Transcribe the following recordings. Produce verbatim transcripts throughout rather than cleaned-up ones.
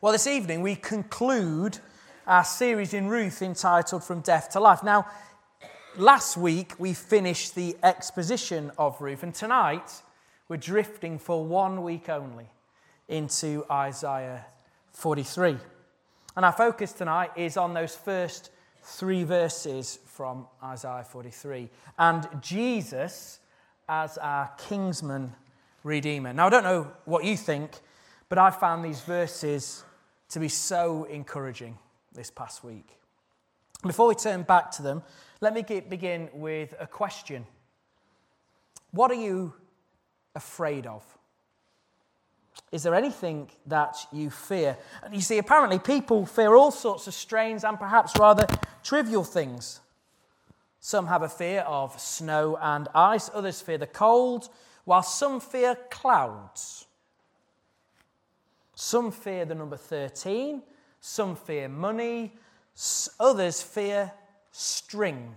Well, this evening we conclude our series in Ruth entitled From Death to Life. Now, last week we finished the exposition of Ruth, and tonight we're drifting for one week only into Isaiah forty-three. And our focus tonight is on those first three verses from Isaiah forty-three and Jesus as our kinsman redeemer. Now, I don't know what you think, but I found these verses to be so encouraging this past week. Before we turn back to them, let me get, begin with a question. What are you afraid of? Is there anything that you fear? And you see, apparently people fear all sorts of strange and perhaps rather trivial things. Some have a fear of snow and ice, others fear the cold, while some fear clouds. Some fear the number thirteen, some fear money, others fear string.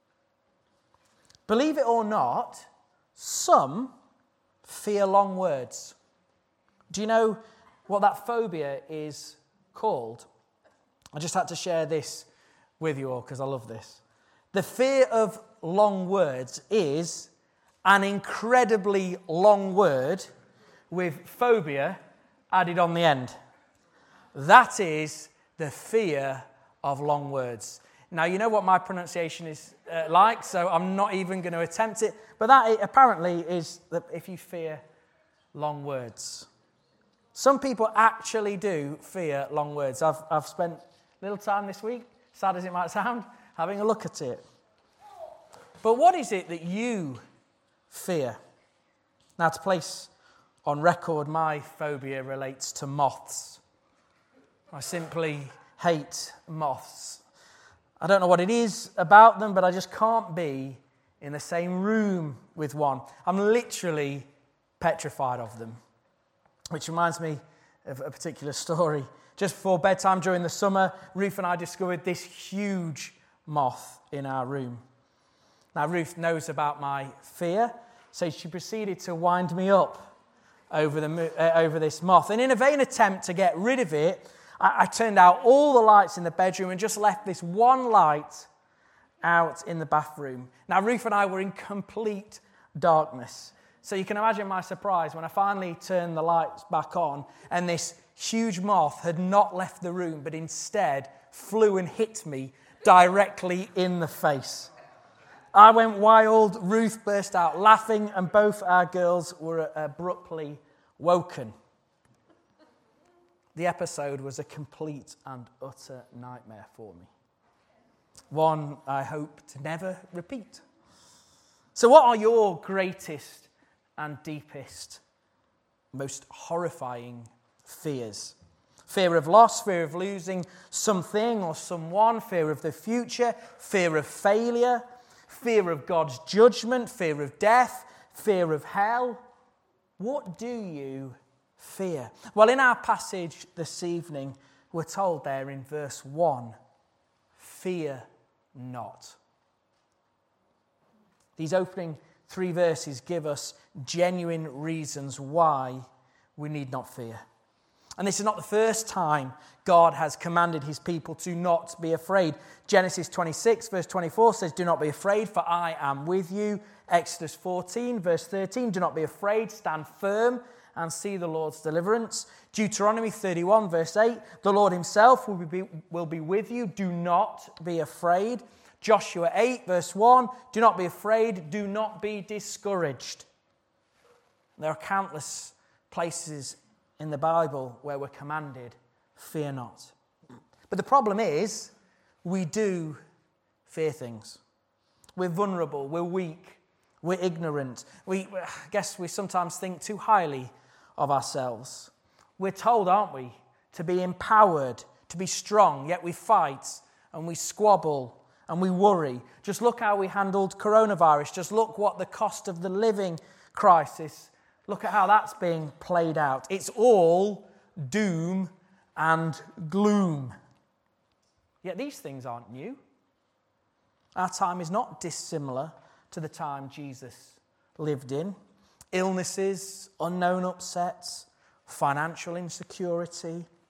Believe it or not, some fear long words. Do you know what that phobia is called? I just had to share this with you all because I love this. The fear of long words is an incredibly long word with phobia added on the end. That is the fear of long words. Now, you know what my pronunciation is uh, like, so I'm not even going to attempt it. But that apparently is that if you fear long words. Some people actually do fear long words. I've, I've spent a little time this week, sad as it might sound, having a look at it. But what is it that you fear? Now, to place on record, my phobia relates to moths. I simply hate moths. I don't know what it is about them, but I just can't be in the same room with one. I'm literally petrified of them. Which reminds me of a particular story. Just before bedtime during the summer, Ruth and I discovered this huge moth in our room. Now, Ruth knows about my fear, so she proceeded to wind me up over the uh, over this moth. And in a vain attempt to get rid of it, I, I turned out all the lights in the bedroom and just left this one light out in the bathroom. Now, Ruth and I were in complete darkness. So you can imagine my surprise when I finally turned the lights back on and this huge moth had not left the room, but instead flew and hit me directly in the face. I went wild, Ruth burst out laughing, and both our girls were abruptly woken. The episode was a complete and utter nightmare for me. One I hope to never repeat. So what are your greatest and deepest, most horrifying fears? Fear of loss, fear of losing something or someone, fear of the future, fear of failure, fear of God's judgment, fear of death, fear of hell. What do you fear? Well, in our passage this evening, we're told there in verse one, fear not. These opening three verses give us genuine reasons why we need not fear. And this is not the first time God has commanded his people to not be afraid. Genesis twenty-six, verse twenty-four says, "Do not be afraid, for I am with you." Exodus fourteen, verse thirteen, "Do not be afraid, stand firm and see the Lord's deliverance." Deuteronomy thirty-one, verse eight, "The Lord himself will be, will be with you. Do not be afraid." Joshua eight, verse one, "Do not be afraid, do not be discouraged." There are countless places in the Bible where we're commanded, fear not. But the problem is, we do fear things. We're vulnerable, we're weak, we're ignorant. We, I guess we sometimes think too highly of ourselves. We're told, aren't we, to be empowered, to be strong, yet we fight and we squabble and we worry. Just look how we handled coronavirus. Just look what the cost of the living crisis. Look at how that's being played out. It's all doom and gloom. Yet these things aren't new. Our time is not dissimilar to the time Jesus lived in. Illnesses, unknown upsets, financial insecurity,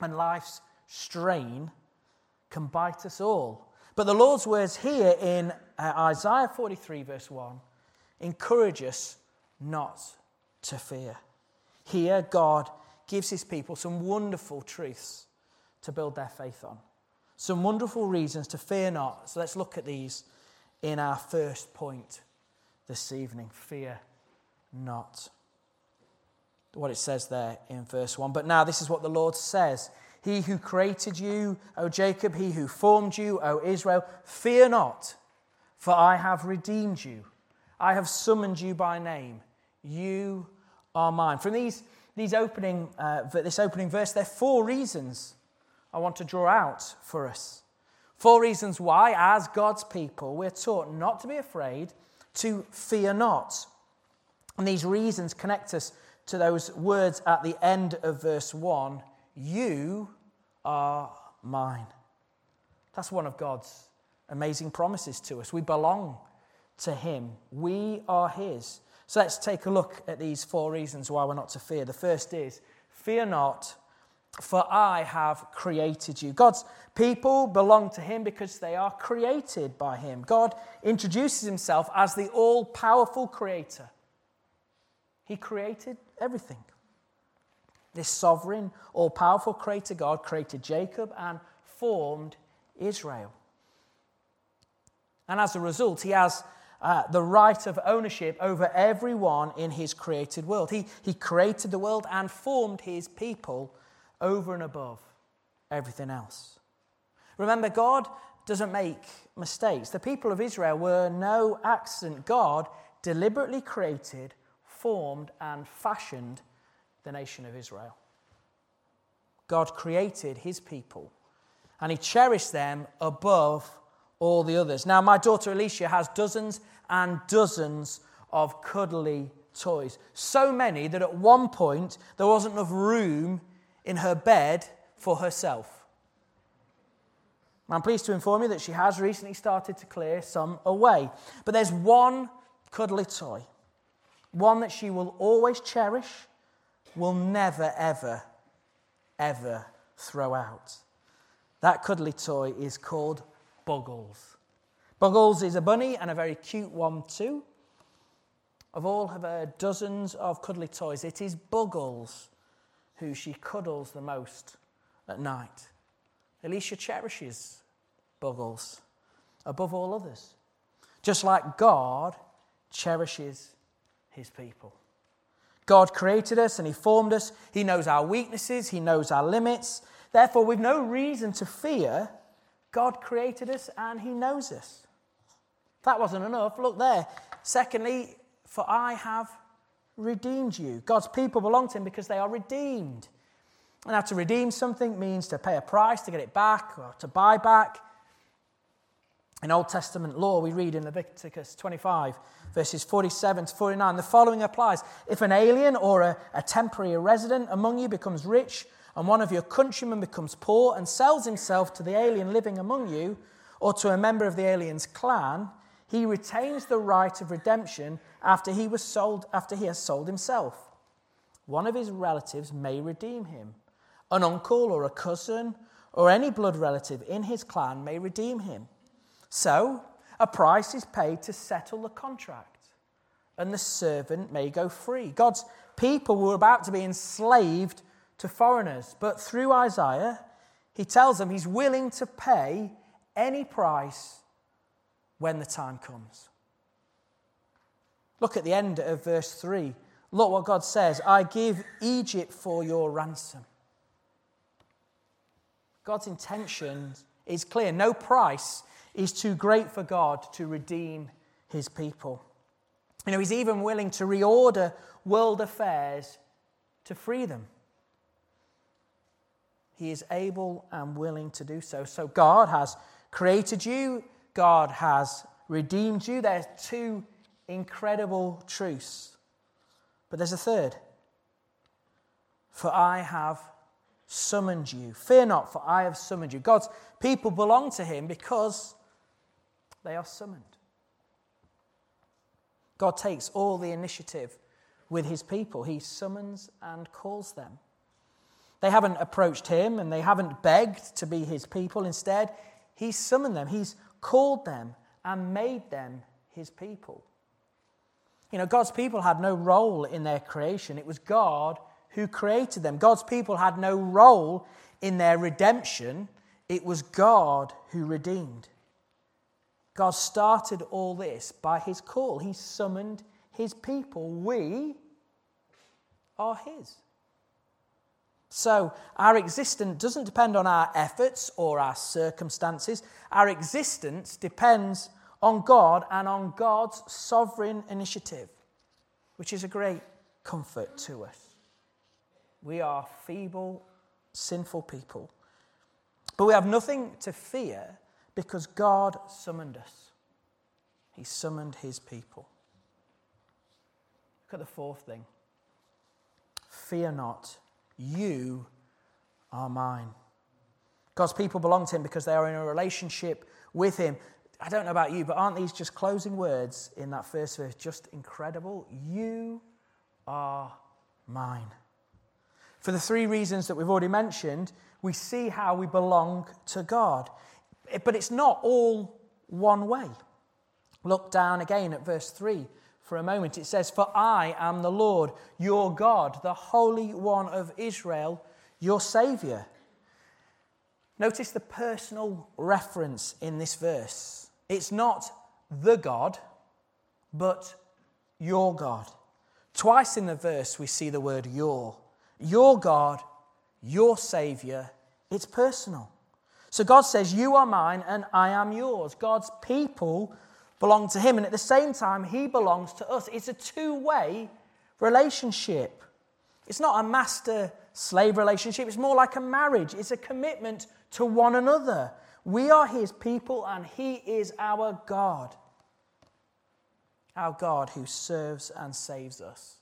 and life's strain can bite us all. But the Lord's words here in uh, Isaiah forty-three, verse one, encourage us not to fear. Here, God gives his people some wonderful truths to build their faith on. Some wonderful reasons to fear not. So let's look at these in our first point this evening. Fear not. What it says there in verse one. But now this is what the Lord says. He who created you, O Jacob, he who formed you, O Israel, fear not, for I have redeemed you. I have summoned you by name. You are mine. From these, these opening, uh, this opening verse, there are four reasons I want to draw out for us. Four reasons why, as God's people, we're taught not to be afraid, to fear not. And these reasons connect us to those words at the end of verse one. You are mine. That's one of God's amazing promises to us. We belong to him. We are his. So let's take a look at these four reasons why we're not to fear. The first is, fear not, for I have created you. God's people belong to him because they are created by him. God introduces himself as the all-powerful creator. He created everything. This sovereign, all-powerful creator God created Jacob and formed Israel. And as a result, he has uh, the right of ownership over everyone in his created world. He, he created the world and formed his people over and above everything else. Remember, God doesn't make mistakes. The people of Israel were no accident. God deliberately created, formed, and fashioned the nation of Israel. God created his people, and he cherished them above all the others. Now, my daughter Alicia has dozens and dozens of cuddly toys. So many that at one point there wasn't enough room in her bed for herself. I'm pleased to inform you that she has recently started to clear some away. But there's one cuddly toy, one that she will always cherish, will never, ever, ever throw out. That cuddly toy is called Buggles. Buggles is a bunny and a very cute one too. Of all of her dozens of cuddly toys, it is Buggles who she cuddles the most at night. Alicia cherishes Buggles above all others, just like God cherishes his people. God created us and he formed us. He knows our weaknesses. He knows our limits. Therefore, we've no reason to fear. God created us and he knows us. If that wasn't enough, look there. Secondly, for I have redeemed you. God's people belong to him because they are redeemed. And now to redeem something means to pay a price to get it back or to buy back. In Old Testament law, we read in Leviticus twenty-five, verses forty-seven to forty-nine, the following applies. If an alien or a, a temporary resident among you becomes rich, and one of your countrymen becomes poor and sells himself to the alien living among you, or to a member of the alien's clan, he retains the right of redemption after he was sold, after he has sold himself. One of his relatives may redeem him. An uncle or a cousin or any blood relative in his clan may redeem him. So, a price is paid to settle the contract, and the servant may go free. God's people were about to be enslaved to foreigners, but through Isaiah, he tells them he's willing to pay any price when the time comes. Look at the end of verse three. Look what God says, I give Egypt for your ransom. God's intention is clear. No price is too great for God to redeem his people. You know, he's even willing to reorder world affairs to free them. He is able and willing to do so. So God has created you. God has redeemed you. There's two incredible truths. But there's a third. For I have summoned you. Fear not, for I have summoned you. God's people belong to him because they are summoned. God takes all the initiative with his people. He summons and calls them. They haven't approached him and they haven't begged to be his people. Instead, he's summoned them. He's called them and made them his people. You know, God's people had no role in their creation. It was God who created them. God's people had no role in their redemption. It was God who redeemed. God started all this by his call. He summoned his people. We are his. So our existence doesn't depend on our efforts or our circumstances. Our existence depends on God and on God's sovereign initiative, which is a great comfort to us. We are feeble, sinful people, but we have nothing to fear because God summoned us. He summoned his people. Look at the fourth thing. Fear not, you are mine. God's people belong to him because they are in a relationship with him. I don't know about you, but aren't these just closing words in that first verse just incredible? You are mine. For the three reasons that we've already mentioned, we see how we belong to God. But it's not all one way. Look down again at verse three for a moment. It says, "For I am the Lord, your God, the Holy One of Israel, your Saviour." Notice the personal reference in this verse. It's not the God, but your God. Twice in the verse we see the word your. Your God, your Saviour. It's personal. So God says, you are mine and I am yours. God's people belong to him, and at the same time, he belongs to us. It's a two-way relationship. It's not a master-slave relationship. It's more like a marriage. It's a commitment to one another. We are his people, and he is our God. Our God who serves and saves us,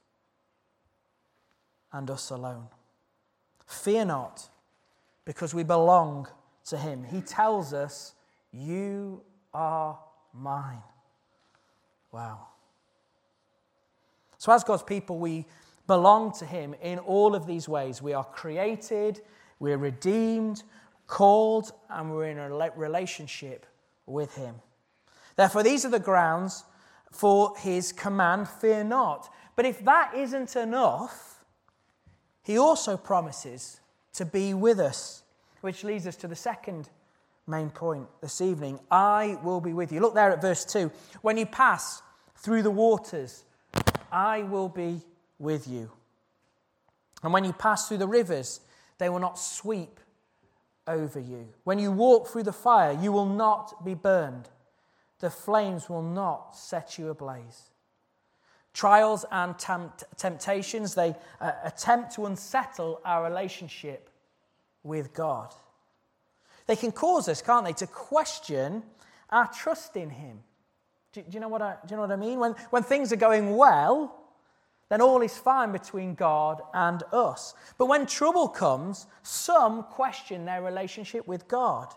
and us alone. Fear not, because we belong to him. He tells us, you are mine. Wow. So as God's people, we belong to him in all of these ways. We are created, we're redeemed, called, and we're in a relationship with him. Therefore, these are the grounds for his command, fear not. But if that isn't enough, he also promises to be with us, which leads us to the second main point this evening. I will be with you. Look there at verse two. When you pass through the waters, I will be with you. And when you pass through the rivers, they will not sweep over you. When you walk through the fire, you will not be burned. The flames will not set you ablaze. Trials and tempt- temptations, they uh, attempt to unsettle our relationship with God. They can cause us, can't they, to question our trust in him. Do, do you know what I, do you know what I mean? When, when things are going well, then all is fine between God and us. But when trouble comes, some question their relationship with God.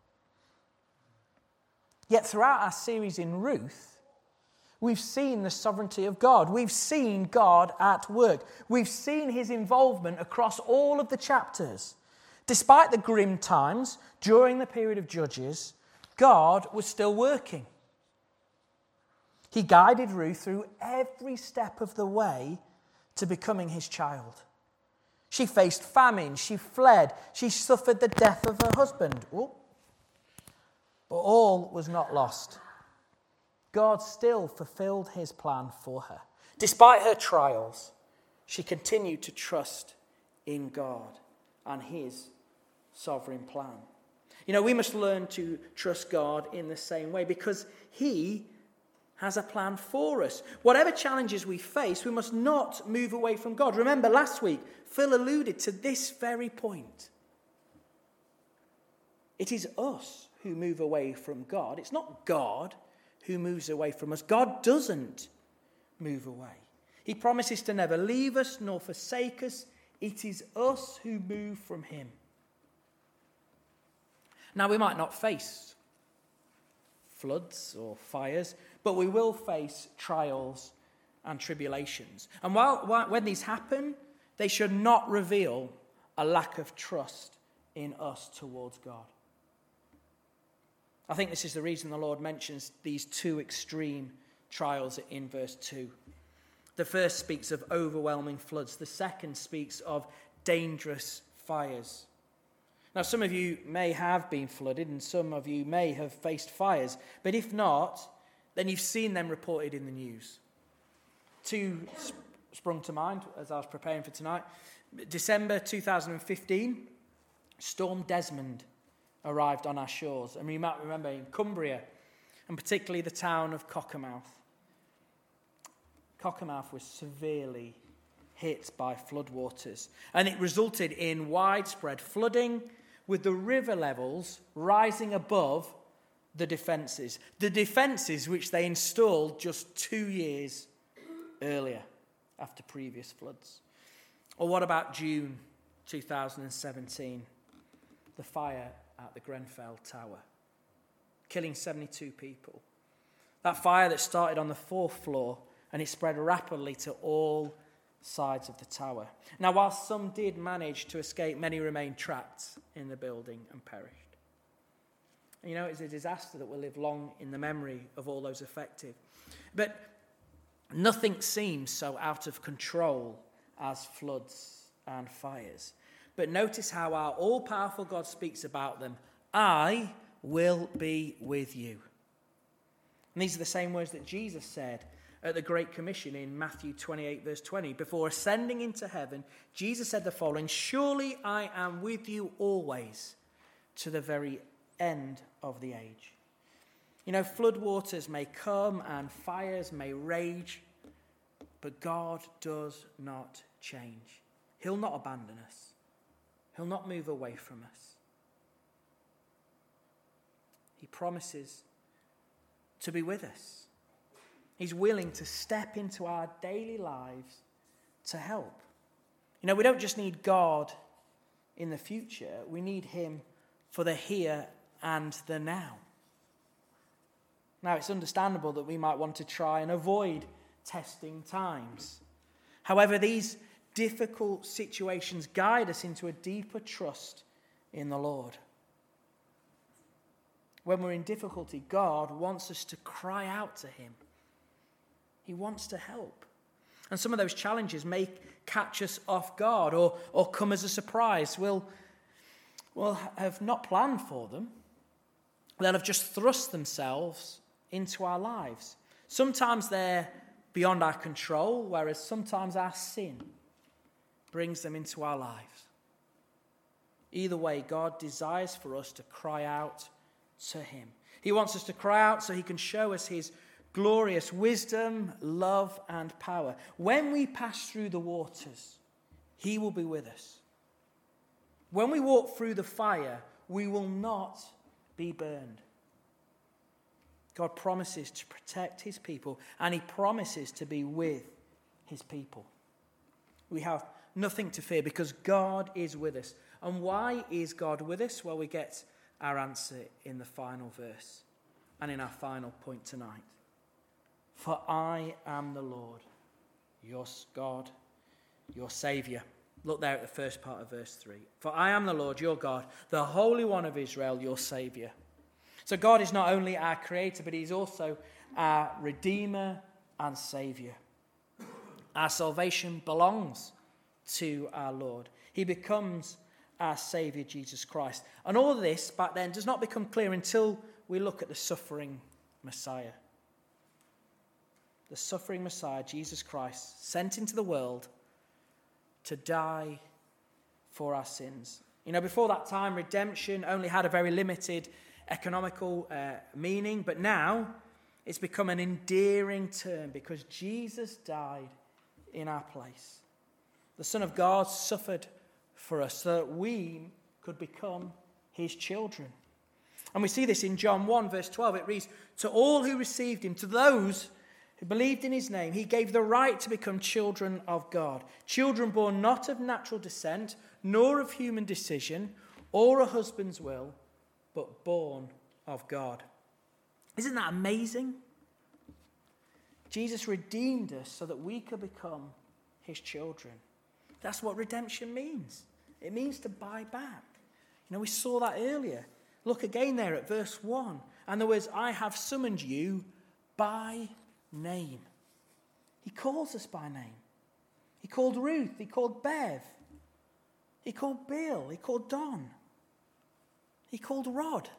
Yet throughout our series in Ruth, we've seen the sovereignty of God. We've seen God at work. We've seen his involvement across all of the chapters. Despite the grim times during the period of Judges, God was still working. He guided Ruth through every step of the way to becoming his child. She faced famine, she fled, she suffered the death of her husband. Ooh. But all was not lost. God still fulfilled his plan for her. Despite her trials, she continued to trust in God and his sovereign plan. You know, we must learn to trust God in the same way because he has a plan for us. Whatever challenges we face, we must not move away from God. Remember last week, Phil alluded to this very point. It is us who move away from God. It's not God who moves away from us. God doesn't move away. He promises to never leave us nor forsake us. It is us who move from him. Now, we might not face floods or fires, but we will face trials and tribulations. And while, while when these happen, they should not reveal a lack of trust in us towards God. I think this is the reason the Lord mentions these two extreme trials in verse two. The first speaks of overwhelming floods. The second speaks of dangerous fires. Now, some of you may have been flooded and some of you may have faced fires. But if not, then you've seen them reported in the news. Two sp- sprung to mind as I was preparing for tonight. December two thousand fifteen, Storm Desmond arrived on our shores. And you might remember in Cumbria, and particularly the town of Cockermouth. Cockermouth was severely hit by floodwaters, and it resulted in widespread flooding, with the river levels rising above the defences. The defences which they installed just two years earlier after previous floods. Or what about June two thousand seventeen? The fire at the Grenfell Tower, killing seventy-two people. That fire that started on the fourth floor and it spread rapidly to all sides of the tower. Now, while some did manage to escape, many remained trapped in the building and perished. And you know, it's a disaster that will live long in the memory of all those affected. But nothing seems so out of control as floods and fires. But notice how our all-powerful God speaks about them. I will be with you. And these are the same words that Jesus said at the Great Commission in Matthew twenty-eight, verse twenty. Before ascending into heaven, Jesus said the following: surely I am with you always to the very end of the age. You know, floodwaters may come and fires may rage, but God does not change. He'll not abandon us. He'll not move away from us. He promises to be with us. He's willing to step into our daily lives to help. You know, we don't just need God in the future. We need him for the here and the now. Now, it's understandable that we might want to try and avoid testing times. However, these difficult situations guide us into a deeper trust in the Lord. When we're in difficulty, God wants us to cry out to him. He wants to help. And some of those challenges may catch us off guard or, or come as a surprise. We'll, we'll have not planned for them. They'll have just thrust themselves into our lives. Sometimes they're beyond our control, whereas sometimes our sin brings them into our lives. Either way, God desires for us to cry out to him. He wants us to cry out so he can show us his glorious wisdom, love, and power. When we pass through the waters, he will be with us. When we walk through the fire, we will not be burned. God promises to protect his people, and he promises to be with his people. We have nothing to fear because God is with us. And why is God with us? Well, we get our answer in the final verse and in our final point tonight. For I am the Lord, your God, your Saviour. Look there at the first part of verse three. For I am the Lord, your God, the Holy One of Israel, your Saviour. So God is not only our Creator, but he's also our Redeemer and Saviour. Our salvation belongs to our Lord. He becomes our Saviour, Jesus Christ. And all of this back then does not become clear until we look at the suffering Messiah. The suffering Messiah, Jesus Christ, sent into the world to die for our sins. You know, before that time, redemption only had a very limited economical uh, meaning, but now it's become an endearing term because Jesus died in our place. The Son of God suffered for us so that we could become his children. And we see this in John one, verse twelve. It reads, to all who received him, to those who believed in his name, he gave the right to become children of God. Children born not of natural descent, nor of human decision, or a husband's will, but born of God. Isn't that amazing? Jesus redeemed us so that we could become his children. That's what redemption means. It means to buy back. You know, we saw that earlier. Look again there at verse one. And the words, I have summoned you by name. He calls us by name. He called Ruth. He called Bev. He called Bill. He called Don. He called Rod.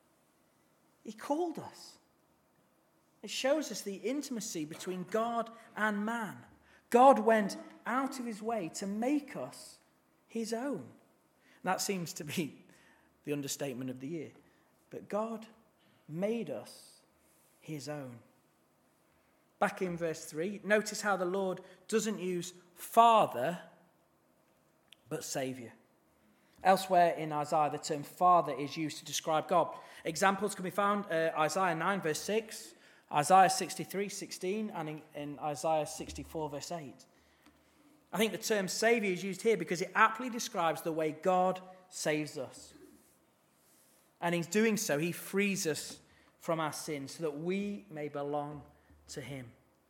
He called us. It shows us the intimacy between God and man. God went out of his way to make us his own. That seems to be the understatement of the year. But God made us his own. Back in verse three, notice how the Lord doesn't use Father, but Saviour. Elsewhere in Isaiah, the term Father is used to describe God. Examples can be found uh, Isaiah nine, verse six, Isaiah sixty-three, sixteen, and in, in Isaiah sixty-four, verse eight. I think the term Saviour is used here because it aptly describes the way God saves us. And in doing so, he frees us from our sins so that we may belong to him.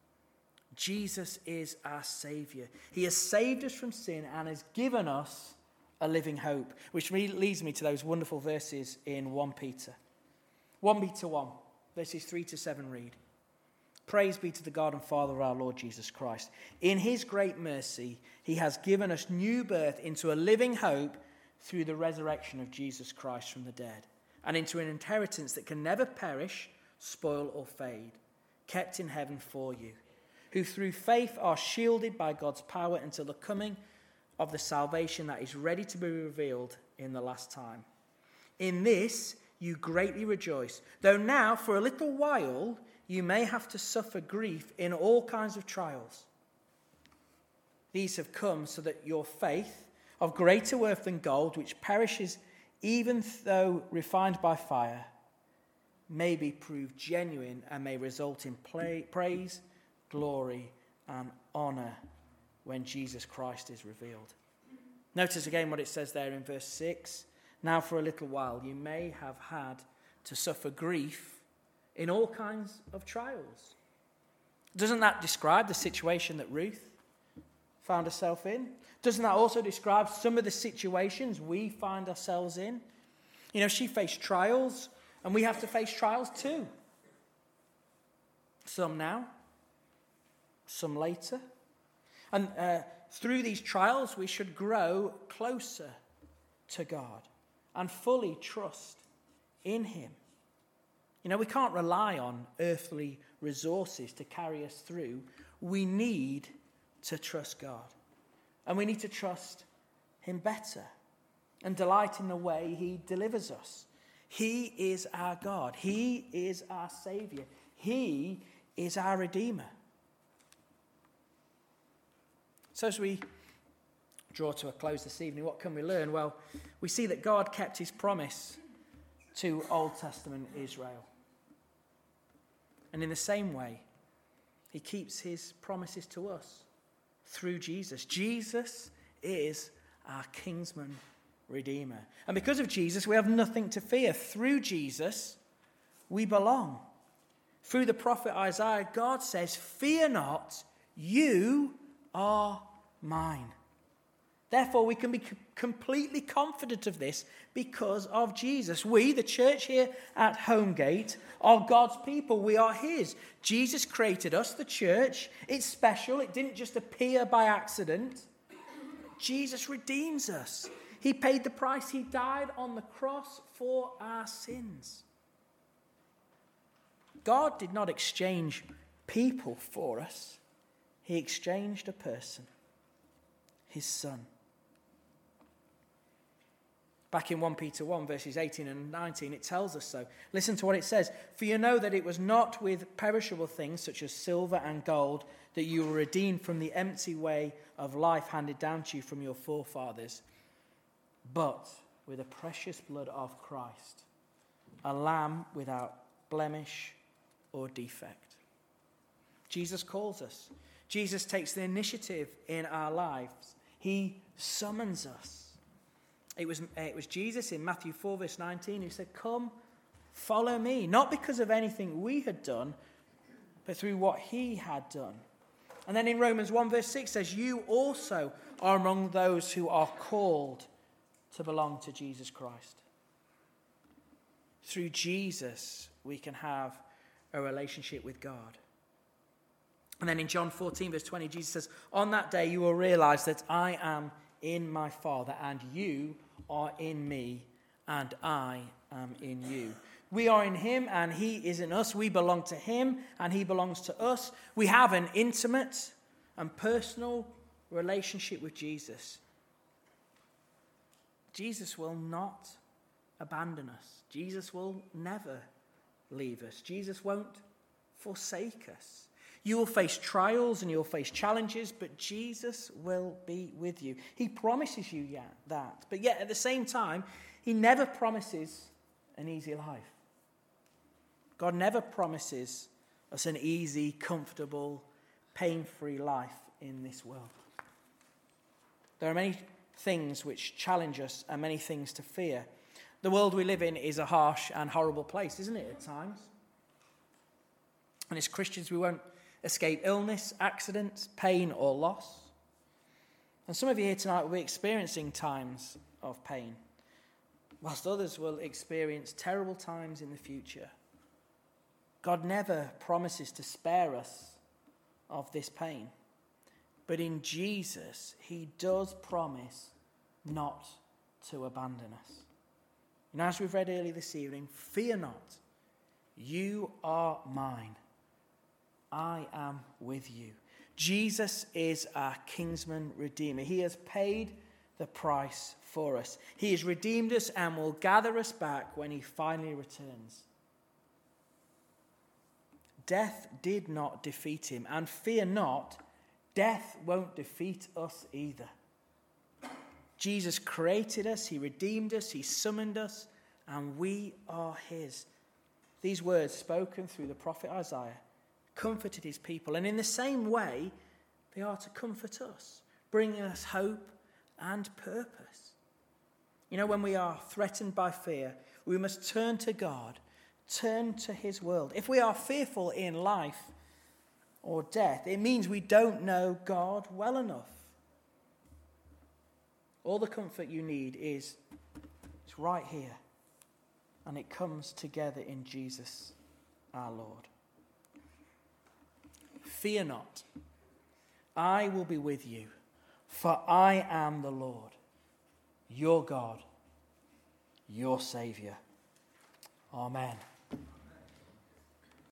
Jesus is our Saviour. He has saved us from sin and has given us a living hope, which leads me to those wonderful verses in First Peter. First Peter one, verses three to seven read, Praise be to the God and Father of our Lord Jesus Christ. In his great mercy, he has given us new birth into a living hope through the resurrection of Jesus Christ from the dead, and into an inheritance that can never perish, spoil, or fade, kept in heaven for you, who through faith are shielded by God's power until the coming of the salvation that is ready to be revealed in the last time. In this you greatly rejoice, though now for a little while you may have to suffer grief in all kinds of trials. These have come so that your faith, of greater worth than gold, which perishes even though refined by fire, may be proved genuine and may result in play, praise, glory, and honour when Jesus Christ is revealed. Notice again what it says there in verse six. Now for a little while you may have had to suffer grief in all kinds of trials. Doesn't that describe the situation that Ruth found herself in? Doesn't that also describe some of the situations we find ourselves in? You know, she faced trials, and we have to face trials too. Some now, some later. And uh, through these trials, we should grow closer to God and fully trust in him. You know, we can't rely on earthly resources to carry us through. We need to trust God. And we need to trust him better and delight in the way he delivers us. He is our God. He is our Saviour. He is our Redeemer. So as we draw to a close this evening, what can we learn? Well, we see that God kept his promise to Old Testament Israel. And in the same way, he keeps his promises to us through Jesus. Jesus is our kinsman redeemer. And because of Jesus, we have nothing to fear. Through Jesus, we belong. Through the prophet Isaiah, God says, fear not, you are mine. Therefore, we can be completely confident of this because of Jesus. We, the church here at Homegate, are God's people. We are his. Jesus created us, the church. It's special. It didn't just appear by accident. Jesus redeems us. He paid the price. He died on the cross for our sins. God did not exchange people for us. He exchanged a person, his son. Back in First Peter one, verses eighteen and nineteen, it tells us so. Listen to what it says. For you know that it was not with perishable things such as silver and gold that you were redeemed from the empty way of life handed down to you from your forefathers, but with the precious blood of Christ, a lamb without blemish or defect. Jesus calls us. Jesus takes the initiative in our lives. He summons us. It was, it was Jesus in Matthew four, verse nineteen, who said, come, follow me. Not because of anything we had done, but through what he had done. And then in Romans one, verse six says, you also are among those who are called to belong to Jesus Christ. Through Jesus, we can have a relationship with God. And then in John fourteen, verse twenty, Jesus says, on that day you will realize that I am in my Father, and you are in me, and I am in you. We are in him, and he is in us. We belong to him, and he belongs to us. We have an intimate and personal relationship with Jesus. Jesus will not abandon us. Jesus will never leave us. Jesus won't forsake us. You will face trials and you'll face challenges, but Jesus will be with you. He promises you that. But yet at the same time, he never promises an easy life. God never promises us an easy, comfortable, pain-free life in this world. There are many things which challenge us and many things to fear. The world we live in is a harsh and horrible place, isn't it, at times? And as Christians, we won't escape illness, accidents, pain, or loss. And some of you here tonight will be experiencing times of pain, whilst others will experience terrible times in the future. God never promises to spare us of this pain. But in Jesus, he does promise not to abandon us. And as we've read earlier this evening, fear not, you are mine. I am with you. Jesus is our kinsman redeemer. He has paid the price for us. He has redeemed us and will gather us back when he finally returns. Death did not defeat him, and fear not, death won't defeat us either. Jesus created us, he redeemed us, he summoned us, and we are his. These words spoken through the prophet Isaiah comforted his people, and in the same way, they are to comfort us, bringing us hope and purpose. You know, when we are threatened by fear, we must turn to God, turn to his world. If we are fearful in life or death, it means we don't know God well enough. All the comfort you need is it's right here, and it comes together in Jesus our Lord. Fear not, I will be with you, for I am the Lord, your God, your Saviour. Amen.